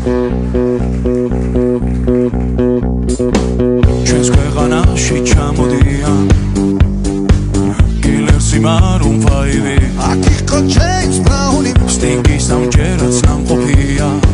ჩვენს ქვეყანაში ჩამოდიან კილერსი მარუნ 5 აქ იყო ჯეიმს ბრაუნი სტინგის ამჯერად სამყოფია